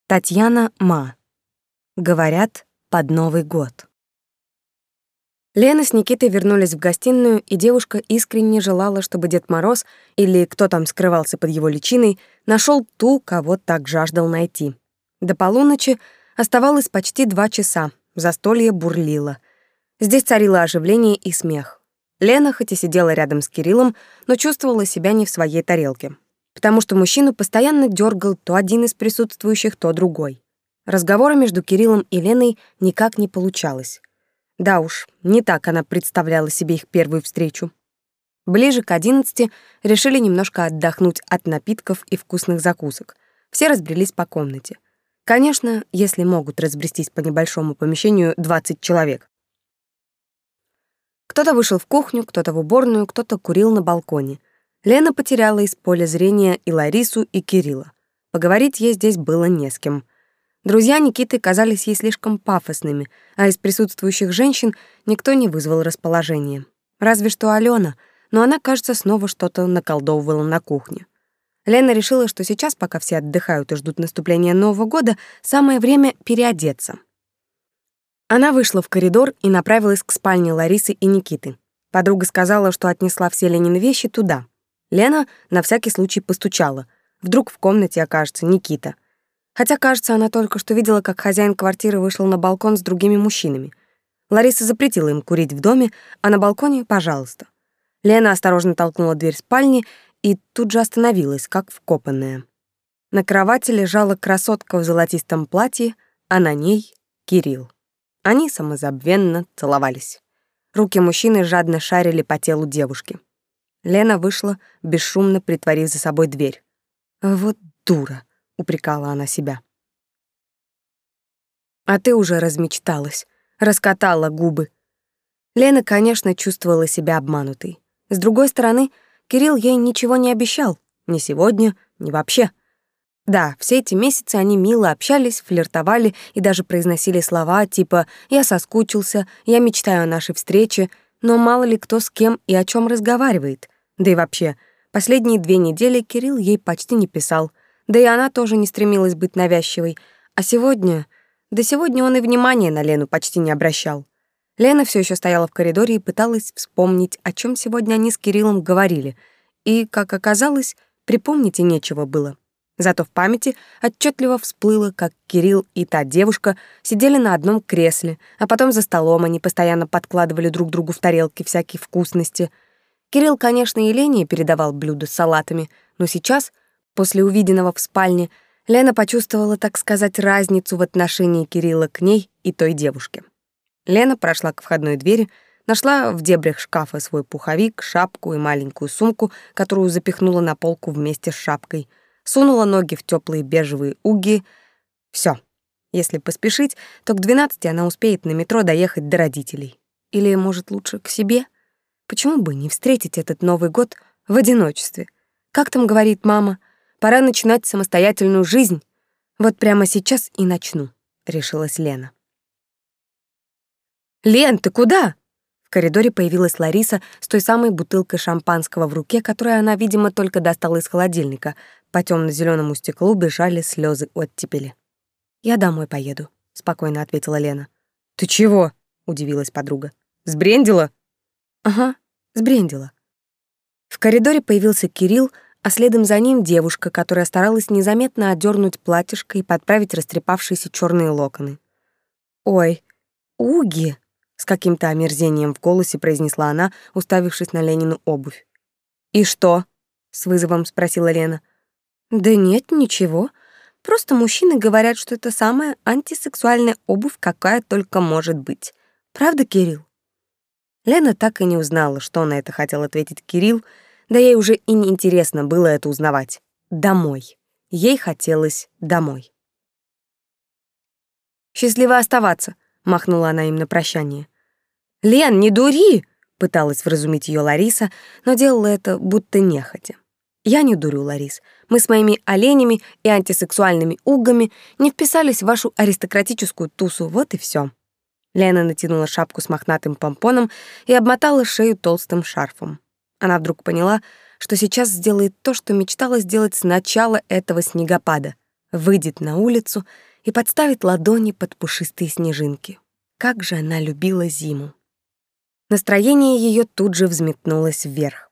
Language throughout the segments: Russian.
Татьяна Ма. Говорят, под Новый год. Лена с Никитой вернулись в гостиную, и девушка искренне желала, чтобы Дед Мороз, или кто там скрывался под его личиной, нашел ту, кого так жаждал найти. До полуночи оставалось почти 2 часа, застолье бурлило. Здесь царило оживление и смех. Лена хоть и сидела рядом с Кириллом, но чувствовала себя не в своей тарелке, потому что мужчину постоянно дергал то один из присутствующих, то другой. Разговора между Кириллом и Леной никак не получалось. Да уж, не так она представляла себе их первую встречу. Ближе к 11 решили немножко отдохнуть от напитков и вкусных закусок. Все разбрелись по комнате. Конечно, если могут разбрестись по небольшому помещению 20 человек. Кто-то вышел в кухню, кто-то в уборную, кто-то курил на балконе. Лена потеряла из поля зрения и Ларису, и Кирилла. Поговорить ей здесь было не с кем. Друзья Никиты казались ей слишком пафосными, а из присутствующих женщин никто не вызвал расположения. Разве что Алена, но она, кажется, снова что-то наколдовывала на кухне. Лена решила, что сейчас, пока все отдыхают и ждут наступления Нового года, самое время переодеться. Она вышла в коридор и направилась к спальне Ларисы и Никиты. Подруга сказала, что отнесла все Ленины вещи туда. Лена на всякий случай постучала. Вдруг в комнате окажется Никита. Хотя, кажется, она только что видела, как хозяин квартиры вышел на балкон с другими мужчинами. Лариса запретила им курить в доме, а на балконе — пожалуйста. Лена осторожно толкнула дверь спальни и тут же остановилась, как вкопанная. На кровати лежала красотка в золотистом платье, а на ней — Кирилл. Они самозабвенно целовались. Руки мужчины жадно шарили по телу девушки. Лена вышла, бесшумно притворив за собой дверь. «Вот дура», — упрекала она себя. «А ты уже размечталась, раскатала губы». Лена, конечно, чувствовала себя обманутой. С другой стороны, Кирилл ей ничего не обещал. Ни сегодня, ни вообще. Да, все эти месяцы они мило общались, флиртовали и даже произносили слова типа «я соскучился», «я мечтаю о нашей встрече», но мало ли кто с кем и о чем разговаривает. Да и вообще, последние 2 недели Кирилл ей почти не писал, да и она тоже не стремилась быть навязчивой. А сегодня... Да сегодня он и внимания на Лену почти не обращал. Лена все еще стояла в коридоре и пыталась вспомнить, о чем сегодня они с Кириллом говорили. И, как оказалось, припомнить и нечего было. Зато в памяти отчетливо всплыло, как Кирилл и та девушка сидели на одном кресле, а потом за столом они постоянно подкладывали друг другу в тарелки всякие вкусности. Кирилл, конечно, и Лене передавал блюда с салатами, но сейчас, после увиденного в спальне, Лена почувствовала, так сказать, разницу в отношении Кирилла к ней и той девушке. Лена прошла к входной двери, нашла в дебрях шкафа свой пуховик, шапку и маленькую сумку, которую запихнула на полку вместе с шапкой, сунула ноги в теплые бежевые угги. Все. Если поспешить, то к 12 она успеет на метро доехать до родителей. Или, может, лучше к себе? Почему бы не встретить этот Новый год в одиночестве? Как там говорит мама, пора начинать самостоятельную жизнь. Вот прямо сейчас и начну, решилась Лена. «Лен, ты куда?» В коридоре появилась Лариса с той самой бутылкой шампанского в руке, которую она, видимо, только достала из холодильника. По темно-зеленому стеклу бежали слезы оттепели. «Я домой поеду», — спокойно ответила Лена. «Ты чего?» — удивилась подруга. «Сбрендила?» «Ага, сбрендила». В коридоре появился Кирилл, а следом за ним девушка, которая старалась незаметно одернуть платьишко и подправить растрепавшиеся черные локоны. «Ой, уги!» — с каким-то омерзением в голосе произнесла она, уставившись на Ленину обувь. «И что?» — с вызовом спросила Лена. «Да нет, ничего. Просто мужчины говорят, что это самая антисексуальная обувь, какая только может быть. Правда, Кирилл?» Лена так и не узнала, что на это хотел ответить Кирилл, да ей уже и не интересно было это узнавать. Домой. Ей хотелось домой. «Счастливо оставаться», — махнула она им на прощание. «Лен, не дури!» — пыталась вразумить ее Лариса, но делала это будто нехотя. «Я не дурю, Ларис. Мы с моими оленями и антисексуальными угами не вписались в вашу аристократическую тусу, вот и все». Лена натянула шапку с мохнатым помпоном и обмотала шею толстым шарфом. Она вдруг поняла, что сейчас сделает то, что мечтала сделать с начала этого снегопада. выйдет на улицу и подставит ладони под пушистые снежинки. Как же она любила зиму. Настроение ее тут же взметнулось вверх.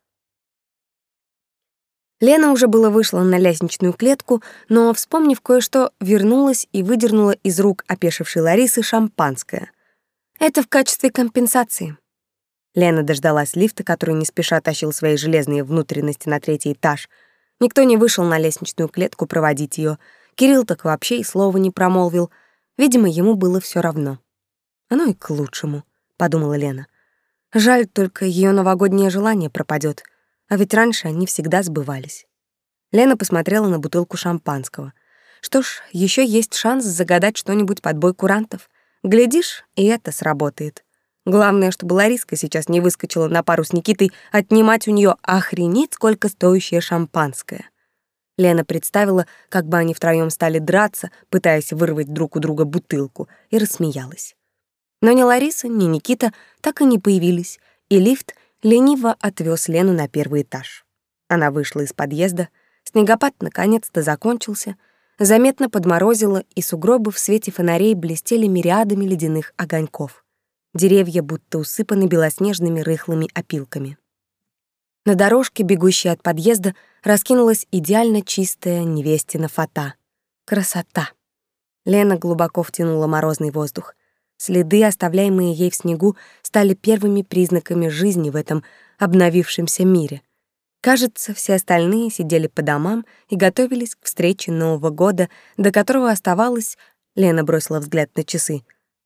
Лена уже было вышла на лестничную клетку, но, вспомнив кое-что, вернулась и выдернула из рук опешившей Ларисы шампанское. Это в качестве компенсации. Лена дождалась лифта, который не спеша тащил свои железные внутренности на 3-й этаж. Никто не вышел на лестничную клетку проводить ее. Кирилл так вообще и слова не промолвил. Видимо, ему было все равно. «Оно и к лучшему», — подумала Лена. Жаль, только ее новогоднее желание пропадет, а ведь раньше они всегда сбывались. Лена посмотрела на бутылку шампанского. Что ж, еще есть шанс загадать что-нибудь под бой курантов. Глядишь, и это сработает. Главное, чтобы Лариска сейчас не выскочила на пару с Никитой отнимать у нее охренеть сколько стоящее шампанское. Лена представила, как бы они втроем стали драться, пытаясь вырвать друг у друга бутылку, и рассмеялась. Но ни Лариса, ни Никита так и не появились, и лифт лениво отвез Лену на 1-й этаж. Она вышла из подъезда, снегопад наконец-то закончился, заметно подморозило, и сугробы в свете фонарей блестели мириадами ледяных огоньков. Деревья будто усыпаны белоснежными рыхлыми опилками. На дорожке, бегущей от подъезда, раскинулась идеально чистая невестина фата. Красота! Лена глубоко втянула морозный воздух. Следы, оставляемые ей в снегу, стали первыми признаками жизни в этом обновившемся мире. Кажется, все остальные сидели по домам и готовились к встрече Нового года, до которого оставалось, Лена бросила взгляд на часы,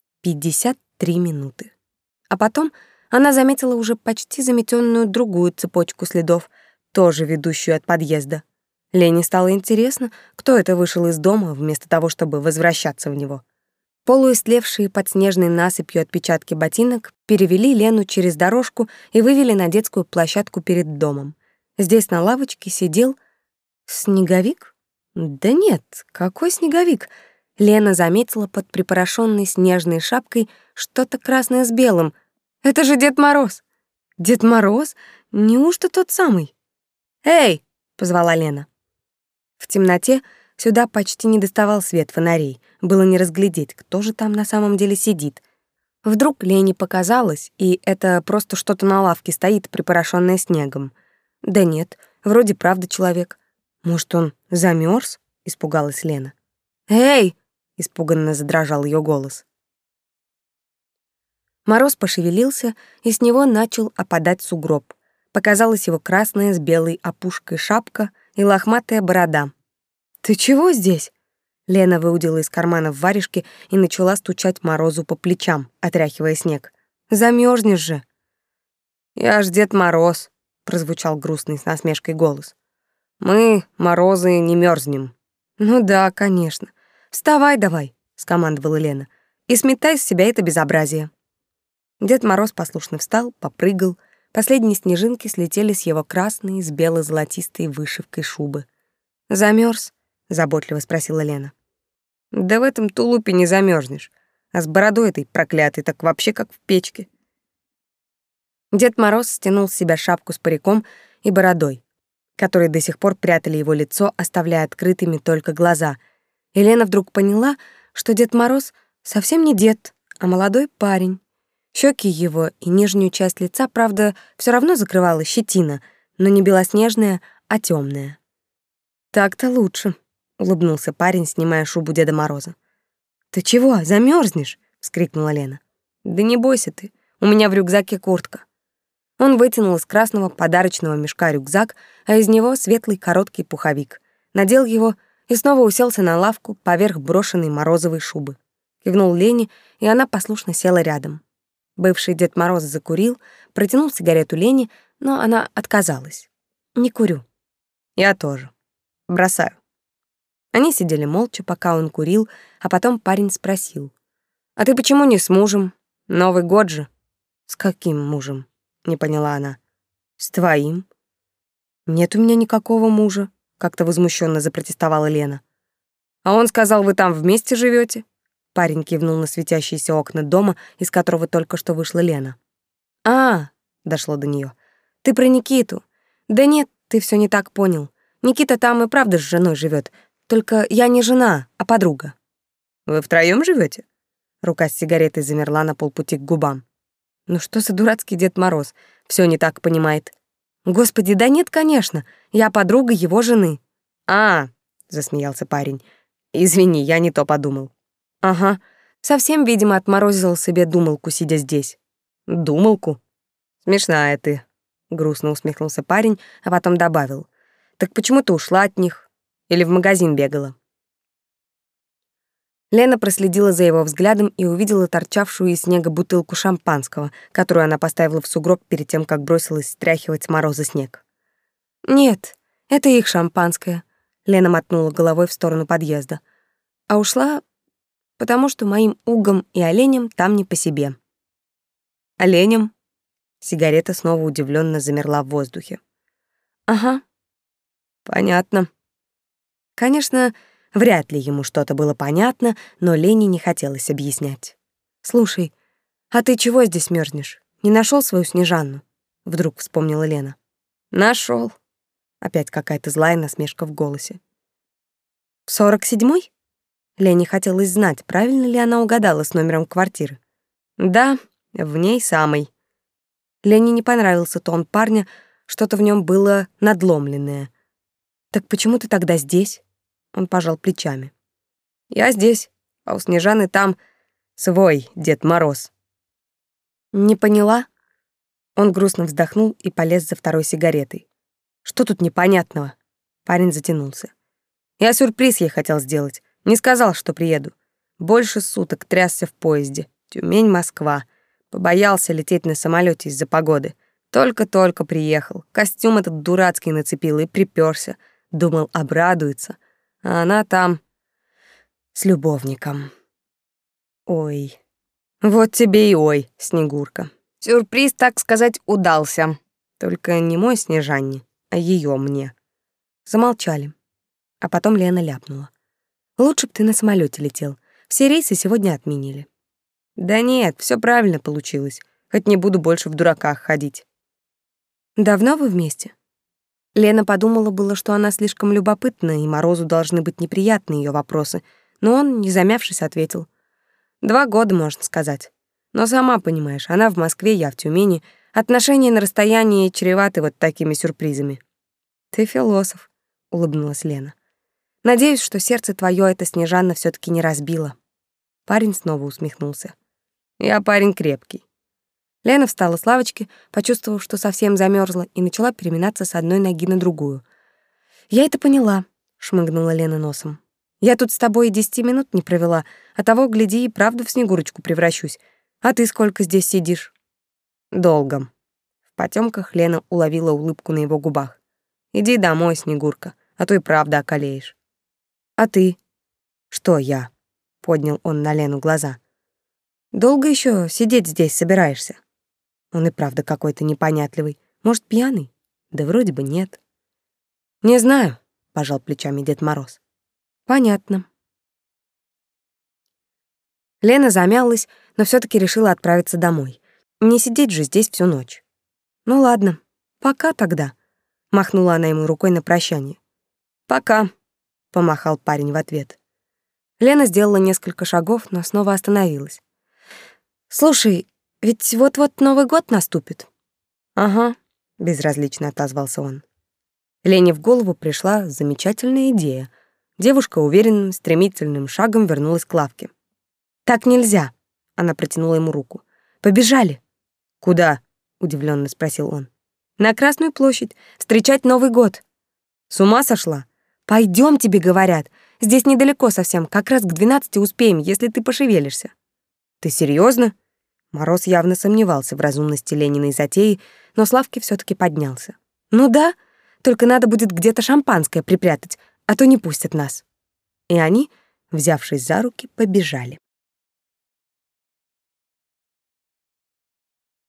53 минуты. А потом она заметила уже почти заметенную другую цепочку следов, тоже ведущую от подъезда. Лене стало интересно, кто это вышел из дома вместо того, чтобы возвращаться в него. Полуистлевшие под снежной насыпью отпечатки ботинок перевели Лену через дорожку и вывели на детскую площадку перед домом. Здесь на лавочке сидел снеговик? Да нет, какой снеговик? Лена заметила под припорошенной снежной шапкой что-то красное с белым. Это же Дед Мороз. Дед Мороз? Неужто тот самый? «Эй!» — позвала Лена. В темноте сюда почти не доставал свет фонарей. Было не разглядеть, кто же там на самом деле сидит. Вдруг Лене показалось, и это просто что-то на лавке стоит, припорошенное снегом. Да нет, вроде правда человек. Может, он замерз? Испугалась Лена. «Эй!» — испуганно задрожал ее голос. Мороз пошевелился, и с него начал опадать сугроб. Показалась его красная с белой опушкой шапка и лохматая борода. «Ты чего здесь?» Лена выудила из кармана варежки и начала стучать Морозу по плечам, отряхивая снег. «Замёрзнешь же!» «Я ж Дед Мороз», — прозвучал грустный с насмешкой голос. «Мы, Морозы, не мёрзнем». «Ну да, конечно. Вставай давай», — скомандовала Лена, «и сметай с себя это безобразие». Дед Мороз послушно встал, попрыгал. Последние снежинки слетели с его красной с бело-золотистой вышивкой шубы. «Замёрз?» — заботливо спросила Лена. «Да в этом тулупе не замёрзнешь, а с бородой этой проклятой так вообще как в печке». Дед Мороз стянул с себя шапку с париком и бородой, которые до сих пор прятали его лицо, оставляя открытыми только глаза. И Лена вдруг поняла, что Дед Мороз совсем не дед, а молодой парень. Щеки его и нижнюю часть лица, правда, все равно закрывала щетина, но не белоснежная, а темная. «Так-то лучше», — улыбнулся парень, снимая шубу Деда Мороза. «Ты чего, замерзнешь? Вскрикнула Лена. «Да не бойся ты, у меня в рюкзаке куртка». Он вытянул из красного подарочного мешка рюкзак, а из него светлый короткий пуховик. Надел его и снова уселся на лавку поверх брошенной Морозовой шубы. Кивнул Лене, и она послушно села рядом. Бывший Дед Мороз закурил, протянул сигарету Лене, но она отказалась. «Не курю». «Я тоже. Бросаю». Они сидели молча, пока он курил, а потом парень спросил. «А ты почему не с мужем? Новый год же». «С каким мужем?» — не поняла она. «С твоим». «Нет у меня никакого мужа», — как-то возмущенно запротестовала Лена. «А он сказал, вы там вместе живете?» Парень кивнул на светящиеся окна дома, из которого только что вышла Лена. «А, — дошло до нее, — ты про Никиту. Да нет, ты все не так понял. Никита там и правда с женой живет. Только я не жена, а подруга». «Вы втроём живёте?» Рука с сигаретой замерла на полпути к губам. Ну что за дурацкий Дед Мороз? Всё не так понимает. Господи, да нет, конечно. Я подруга его жены. «А!» — засмеялся парень. «Извини, я не то подумал». Ага. Совсем, видимо, отморозил себе думалку, сидя здесь. «Думалку? Смешная ты», — грустно усмехнулся парень, а потом добавил. «Так почему ты ушла от них? Или в магазин бегала?» Лена проследила за его взглядом и увидела торчавшую из снега бутылку шампанского, которую она поставила в сугроб перед тем, как бросилась стряхивать с мороза снег. «Нет, это их шампанское», — Лена мотнула головой в сторону подъезда. «А ушла, потому что моим угам и оленям там не по себе». «Оленям?» Сигарета снова удивленно замерла в воздухе. «Ага». «Понятно». Конечно, вряд ли ему что-то было понятно, но Лене не хотелось объяснять. «Слушай, а ты чего здесь мерзнешь? Не нашел свою Снежанну?» Вдруг вспомнила Лена. Нашел. Опять какая-то злая насмешка в голосе. «В 47-й?» Лене хотелось знать, правильно ли она угадала с номером квартиры. «Да, в ней самой». Лене не понравился тон парня, что-то в нем было надломленное. «Так почему ты тогда здесь?» Он пожал плечами. «Я здесь, а у Снежаны там свой Дед Мороз». «Не поняла?» Он грустно вздохнул и полез за второй сигаретой. «Что тут непонятного?» Парень затянулся. «Я сюрприз ей хотел сделать. Не сказал, что приеду. Больше суток трясся в поезде. Тюмень-Москва. Побоялся лететь на самолете из-за погоды. Только-только приехал. Костюм этот дурацкий нацепил и припёрся. Думал, обрадуется. А она там с любовником. «Ой, Вот тебе и ой, Снегурка. Сюрприз, так сказать, удался. Только не мой Снежанне, а её мне». Замолчали. А потом Лена ляпнула. «Лучше б ты на самолете летел. Все рейсы сегодня отменили». «Да нет, всё правильно получилось. Хоть не буду больше в дураках ходить». «Давно вы вместе?» Лена подумала было, что она слишком любопытна, и Морозу должны быть неприятны её вопросы, но он, не замявшись, ответил. 2 года, можно сказать. Но сама понимаешь, она в Москве, я в Тюмени. Отношения на расстоянии чреваты вот такими сюрпризами». «Ты философ», — улыбнулась Лена. «Надеюсь, что сердце твоё эта Снежанна всё-таки не разбила». Парень снова усмехнулся. «Я парень крепкий». Лена встала с лавочки, почувствовав, что совсем замерзла, и начала переминаться с одной ноги на другую. «Я это поняла», — шмыгнула Лена носом. «Я тут с тобой и 10 минут не провела, а того, гляди, и правда в Снегурочку превращусь. А ты сколько здесь сидишь?» «Долго». В потёмках Лена уловила улыбку на его губах. «Иди домой, Снегурка, а то и правда околеешь». «А ты?» «Что я?» — поднял он на Лену глаза. «Долго ещё сидеть здесь собираешься?» Он и правда какой-то непонятливый. Может, пьяный? Да вроде бы нет. «Не знаю», — пожал плечами Дед Мороз. «Понятно». Лена замялась, но всё-таки решила отправиться домой. Не сидеть же здесь всю ночь. «Ну ладно, пока тогда», — махнула она ему рукой на прощание. «Пока», — помахал парень в ответ. Лена сделала несколько шагов, но снова остановилась. «Слушай, ведь вот-вот Новый год наступит». «Ага», — безразлично отозвался он. Лене в голову пришла замечательная идея. Девушка уверенным, стремительным шагом вернулась к лавке. «Так нельзя», — она протянула ему руку. «Побежали». «Куда?» — удивлённо спросил он. «На Красную площадь, встречать Новый год». «С ума сошла?» «Пойдём, тебе говорят. Здесь недалеко совсем, как раз к 12 успеем, если ты пошевелишься». «Ты серьёзно?» Мороз явно сомневался в разумности Лениной затеи, но с лавки всё-таки поднялся. «Ну да, только надо будет где-то шампанское припрятать, а то не пустят нас». И они, взявшись за руки, побежали.